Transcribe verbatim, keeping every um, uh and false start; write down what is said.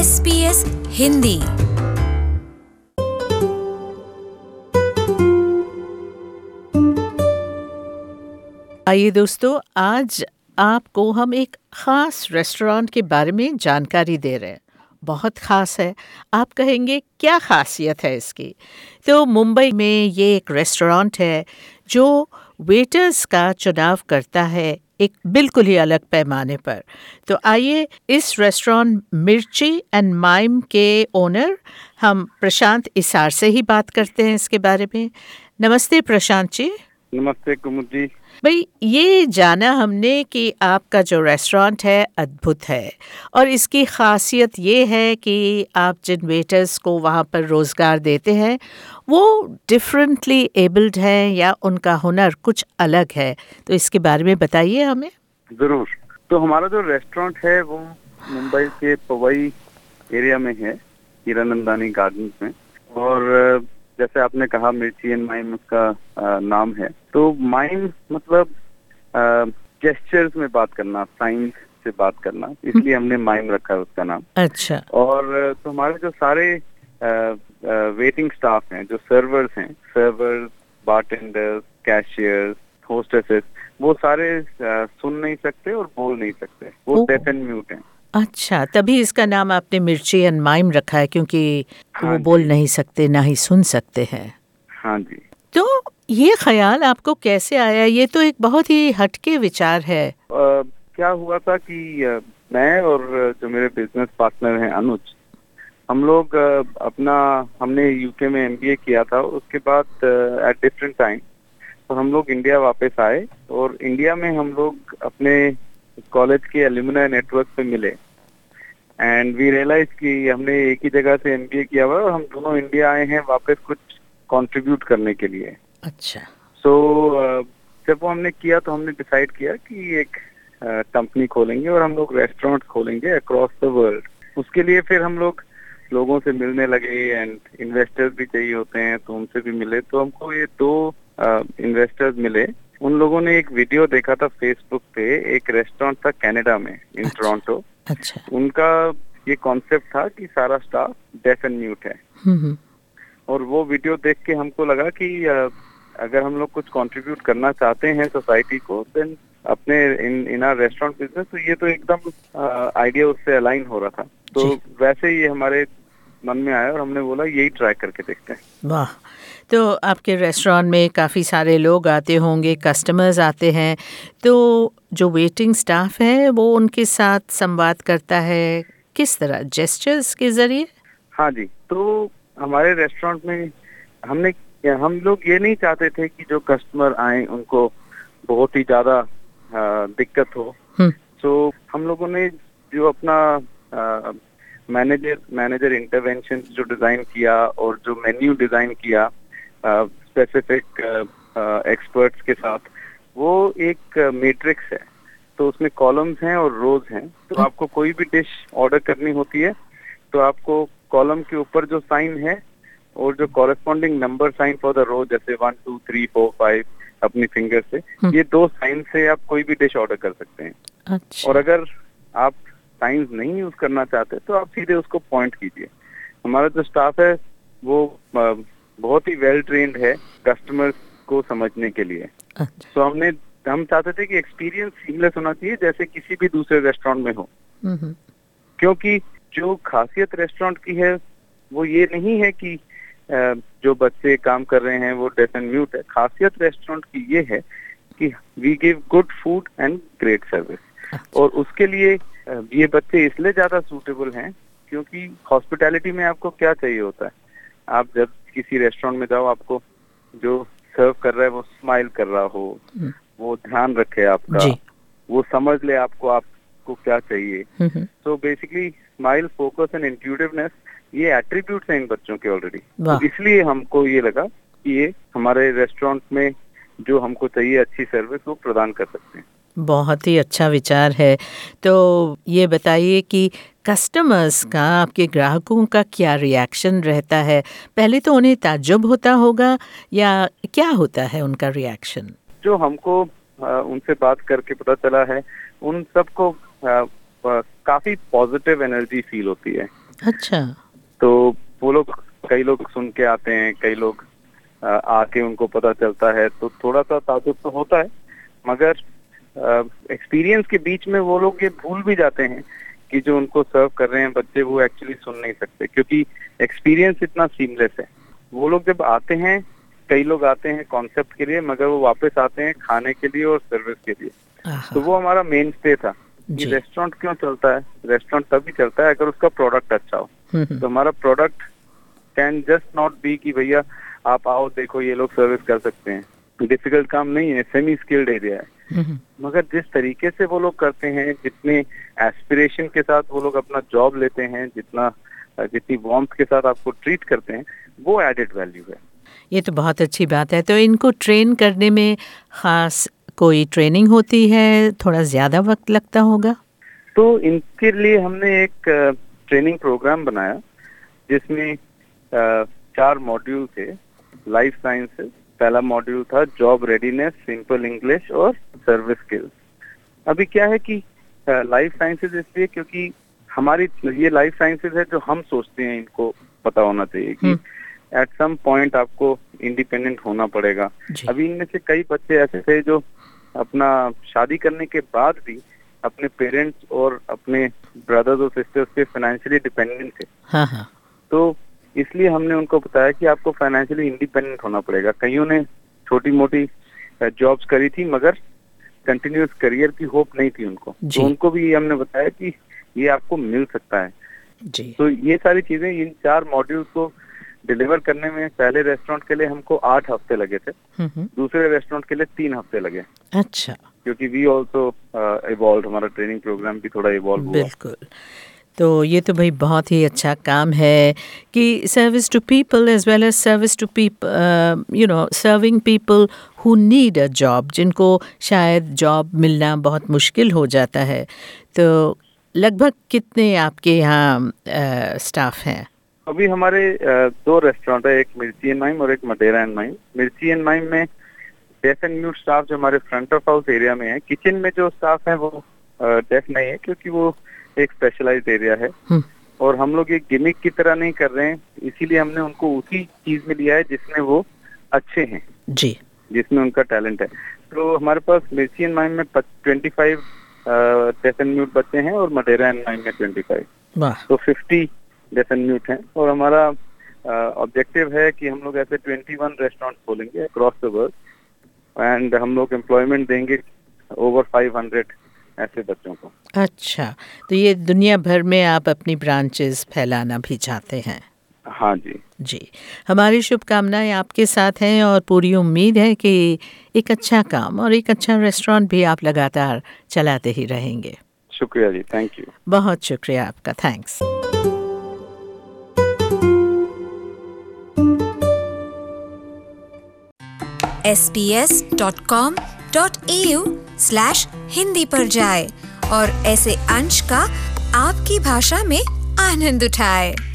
S B S Hindi. आइए दोस्तों, आज आपको हम एक ख़ास रेस्टोरेंट के बारे में जानकारी दे रहे हैं। बहुत ख़ास है। आप कहेंगे क्या ख़ासियत है इसकी? तो मुंबई में ये एक रेस्टोरेंट है जो वेटर्स का चुनाव करता है एक बिल्कुल ही अलग पैमाने पर। तो आइए इस रेस्टोरेंट मिर्ची एंड माइम के ओनर हम प्रशांत इसार से ही बात करते हैं इसके बारे में। नमस्ते प्रशांत जी। नमस्ते कुमुद जी। भाई, ये जाना हमने कि आपका जो रेस्टोरेंट है अद्भुत है और इसकी खासियत ये है कि आप जिन वेटर्स को वहाँ पर रोज़गार देते हैं वो डिफरेंटली एबल्ड हैं या उनका हुनर कुछ अलग है। तो इसके बारे में बताइए हमें। जरूर। तो हमारा जो रेस्टोरेंट है वो मुंबई के पवई एरिया में है, हीरानंदानी गार्डन्स में। और जैसे आपने कहा मिर्ची एंड माइम उसका आ, नाम है। तो माइम मतलब जेस्चर्स में बात करना, साइंस से बात करना, इसलिए हमने माइम रखा है उसका नाम। अच्छा। और तो हमारे जो सारे वेटिंग स्टाफ हैं, जो सर्वर्स हैं, सर्वर्स, बारटेंडर्स, कैशियर्स, होस्टेसेस, वो सारे आ, सुन नहीं सकते और बोल नहीं सकते, वो डेफ एंड म्यूट हैं। अच्छा, तभी इसका नाम आपने मिर्ची एंड माइम रखा है, क्योंकि हाँ वो जी। बोल नहीं सकते ना ही सुन सकते हैं। हाँ जी। तो ये ख्याल आपको कैसे आया? ये तो एक बहुत ही हटके विचार है। आ, क्या हुआ था कि आ, मैं और जो मेरे बिजनेस पार्टनर हैं अनुज, हम लोग आ, अपना हमने यूके में एमबीए किया था। उसके बाद एट डिफरेंट टाइम तो हम लोग इंडिया वापस आए और इंडिया में हम लोग अपने कॉलेज के एल्यूमिनाई नेटवर्क पे मिले एंड वी रियलाइज कि हमने एक ही जगह से एमबीए किया हुआ है और हम दोनों इंडिया आए हैं वापस कुछ कंट्रीब्यूट करने के लिए। अच्छा। सो so, जब वो हमने किया तो हमने डिसाइड किया कि एक कंपनी खोलेंगे और हम लोग रेस्टोरेंट खोलेंगे अक्रॉस द वर्ल्ड। उसके लिए फिर हम लोग लोगों से मिलने लगे एंड इन्वेस्टर्स भी चाहिए होते हैं, तो उनसे भी मिले। तो हमको ये दो इन्वेस्टर्स मिले। उन लोगों ने एक वीडियो देखा था फेसबुक पे, एक रेस्टोरेंट था कनाडा में, इन टोरंटो। अच्छा। उनका ये कॉन्सेप्ट था कि सारा स्टाफ डेफ एंड म्यूट है। हम्म। और वो वीडियो देख के हमको लगा कि अगर हम लोग कुछ कंट्रीब्यूट करना चाहते हैं सोसाइटी को, देन अपने in in our restaurant business, तो ये तो एकदम आइडिया उससे अलाइन हो रहा था। तो वैसे ही हमारे मन में आया और हमने बोला यही ट्राई करके देखते हैं। वाह। तो आपके रेस्टोरेंट में काफ़ी सारे लोग आते होंगे, कस्टमर्स आते हैं, तो जो वेटिंग स्टाफ है वो उनके साथ संवाद करता है किस तरह? जेस्चर्स के जरिए? हाँ जी। तो हमारे रेस्टोरेंट में हमने हम लोग ये नहीं चाहते थे कि जो कस्टमर आए उनको बहुत ही ज्यादा दिक्कत हो। तो so, हम लोगों ने जो अपना मैनेजर मैनेजर इंटरवेंशन जो डिजाइन किया और जो मेन्यू डिजाइन किया स्पेसिफिक एक्सपर्ट्स के साथ, वो एक मैट्रिक्स है। तो उसमें कॉलम्स हैं और रोज हैं। तो आपको कोई भी डिश ऑर्डर करनी होती है तो आपको कॉलम के ऊपर जो साइन है और जो corresponding number sign for the row, जैसे one two three four five अपनी फिंगर से, ये दो साइन से आप कोई भी डिश ऑर्डर कर सकते हैं। अच्छा। और अगर आप साइंस नहीं यूज करना चाहते तो आप सीधे उसको पॉइंट कीजिए। हमारा जो स्टाफ है वो बहुत ही वेल ट्रेन्ड है कस्टमर्स को समझने के लिए। अच्छा। तो हमने हम चाहते थे कि एक्सपीरियंस सीमलेस होना चाहिए जैसे किसी भी दूसरे रेस्टोरेंट में हो। क्योंकि जो खासियत रेस्टोरेंट की है वो ये नहीं है कि जो बच्चे काम कर रहे हैं वो डेफ एंड म्यूट है। खासियत रेस्टोरेंट की ये है कि we give good food and great service. और उसके लिए ये बच्चे इसलिए ज्यादा सूटेबल हैं क्योंकि हॉस्पिटैलिटी में आपको क्या चाहिए होता है? आप जब किसी रेस्टोरेंट में जाओ, आपको जो सर्व कर रहा है वो स्माइल कर रहा हो, वो ध्यान रखे आपका, वो समझ ले आपको आपको क्या चाहिए। तो basically smile, focus and intuitiveness, ये एट्रीब्यूट्स हैं इन बच्चों के ऑलरेडी। तो इसलिए हमको ये लगा कि ये हमारे रेस्टोरेंट में जो हमको चाहिए अच्छी सर्विस वो प्रदान कर सकते हैं। बहुत ही अच्छा विचार है। तो ये बताइए कि कस्टमर्स का, आपके ग्राहकों का क्या रिएक्शन रहता है? पहले तो उन्हें ताज्जुब होता होगा या क्या होता है उनका रिएक्शन? जो हमको आ, उनसे बात करके पता चला है, उन सबको काफी पॉजिटिव एनर्जी फील होती है। अच्छा। तो वो लोग, कई लोग सुन के आते हैं, कई लोग आके उनको पता चलता है, तो थोड़ा सा ताजुब तो होता है, मगर एक्सपीरियंस के बीच में वो लोग ये भूल भी जाते हैं कि जो उनको सर्व कर रहे हैं बच्चे, वो एक्चुअली सुन नहीं सकते, क्योंकि एक्सपीरियंस इतना सीमलेस है। वो लोग जब आते हैं, कई लोग आते हैं कॉन्सेप्ट के लिए, मगर वो वापस आते हैं खाने के लिए और सर्विस के लिए। तो वो हमारा मेन स्टे था कि रेस्टोरेंट क्यों चलता है। रेस्टोरेंट तभी चलता है अगर उसका प्रोडक्ट अच्छा हो। तो हमारा product can just not be कि भैया आप आओ देखो ये लोग सर्विस कर सकते हैं, डिफिकल्ट काम नहीं है, सेमी स्किल्ड एरिया है। मगर जिस तरीके से वो लोग करते हैं, जितने एस्पिरेशन के साथ वो लोग अपना जॉब लेते हैं, जितना जितनी वार्मथ के साथ आपको ट्रीट करते हैं, वो एडेड वैल्यू है। ये तो बहुत अच्छी बात है। तो इनको ट्रेन करने में खास कोई ट्रेनिंग होती है, थोड़ा ज्यादा वक्त लगता होगा? तो इनके लिए हमने एक ट्रेनिंग प्रोग्राम बनाया जिसमें चार मॉड्यूल थे। लाइफ साइंसेस पहला मॉड्यूल था, जॉब रेडीनेस, सिंपल इंग्लिश और सर्विस स्किल्स। अभी क्या है कि लाइफ साइंसेस इसलिए क्योंकि हमारी ये लाइफ साइंसेस है जो हम सोचते हैं इनको पता होना चाहिए कि एट सम पॉइंट आपको इंडिपेंडेंट होना पड़ेगा। अभी इनमें से कई बच्चे ऐसे थे जो अपना शादी करने के बाद भी अपने पेरेंट्स और अपने ब्रदर्स और सिस्टर्स पे फाइनेंशियली डिपेंडेंट थे। हाँ हाँ। तो इसलिए हमने उनको बताया कि आपको फाइनेंशियली इंडिपेंडेंट होना पड़ेगा। कईयों ने छोटी मोटी जॉब्स करी थी मगर कंटिन्यूअस करियर की होप नहीं थी उनको, तो उनको भी हमने बताया कि ये आपको मिल सकता है जी। तो ये सारी चीजें, इन चार मॉड्यूल्स को डिलीवर करने में पहले रेस्टोरेंट के लिए हमको आठ हफ्ते लगे थे, दूसरे रेस्टोरेंट के लिए तीन हफ्ते लगे। अच्छा। क्योंकि वी ऑल्सो इवॉल्व, हमारा ट्रेनिंग प्रोग्राम भी थोड़ा इवॉल्व हुआ। बिल्कुल। तो ये तो भाई बहुत ही अच्छा काम है कि service to people as well as service to people, you know, serving people who need a job, जिनको शायद जॉब मिलना बहुत मुश्किल हो जाता है। तो लगभग कितने आपके यहाँ स्टाफ हैं? अभी हमारे uh, दो रेस्टोरेंट है, एक मिर्ची एंड माइम और एक Madeira and mime. Mirchi and mime में डेफ एंड म्यूट स्टाफ जो हमारे फ्रंट ऑफ हाउस एरिया में है। किचन में जो स्टाफ है वो डेफ uh, नहीं है क्योंकि वो एक स्पेशलाइज्ड एरिया है और हम लोग एक गिमिक की तरह नहीं कर रहे हैं, इसीलिए हमने उनको उसी चीज में लिया है जिसमें वो अच्छे हैं जी, जिसमें उनका टैलेंट है। तो हमारे पास मिर्ची एंड माइम में twenty five deaf and mute बच्चे हैं और मडेरा एंड माइम में ट्वेंटी फाइव, तो फिफ्टी डेफ एंड म्यूट हैं। और हमारा ऑब्जेक्टिव uh, है कि हम लोग ऐसे ट्वेंटी वन रेस्टोरेंट खोलेंगे अक्रॉस द वर्ल्ड एंड हम लोग एम्प्लॉयमेंट देंगे ओवर फाइव हंड्रेड ऐसे बच्चों को। अच्छा, तो ये दुनिया भर में आप अपनी ब्रांचेस फैलाना भी चाहते हैं? हाँ जी जी, हमारी शुभकामनाएं आपके साथ हैं और पूरी उम्मीद है कि एक अच्छा काम और एक अच्छा रेस्टोरेंट भी आप लगातार चलाते ही रहेंगे। शुक्रिया जी, थैंक यू। बहुत शुक्रिया आपका, thanks. S B S dot com dot A U slash Hindi पर जाए और ऐसे अंश का आपकी भाषा में आनंद उठाए।